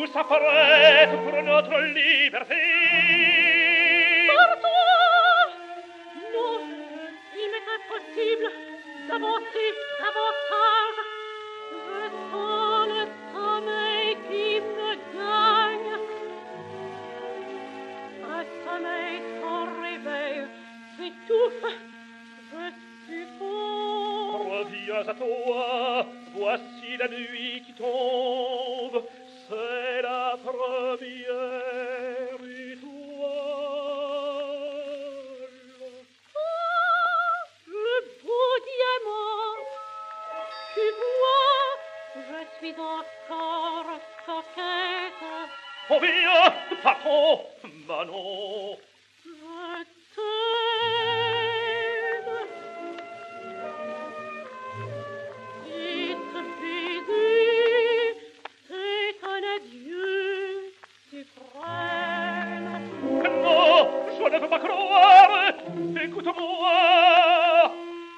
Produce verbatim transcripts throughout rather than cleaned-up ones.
tout ça ferait pour notre liberté. Pour toi? Non, il m'est impossible d'avancer davantage. Je sens le sommeil qui me gagne. Un sommeil sans réveil s'étouffe. Je suppose. Reviens à toi, voici la nuit qui tombe. C'est la première étoile. Ah, le beau diamant. Tu vois, je suis encore coquette. On vient, partons, Manon. Je t'aime. Et ce baiser, c'est un adieu suprême. Non, je ne peux pas croire. Écoute-moi.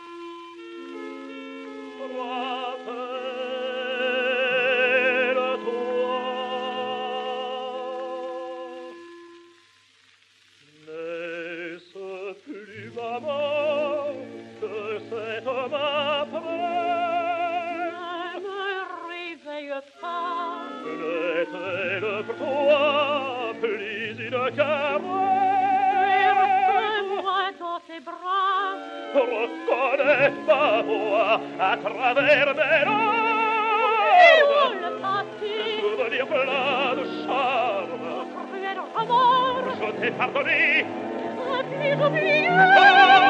Est-elle pour toi plus une caresse? Moi dans tes bras, Reconnais ma voix à travers mes oh, larmes. le passé, Souvenir plein de charme. cruel remords, Je t'ai pardonné. à plus oublier.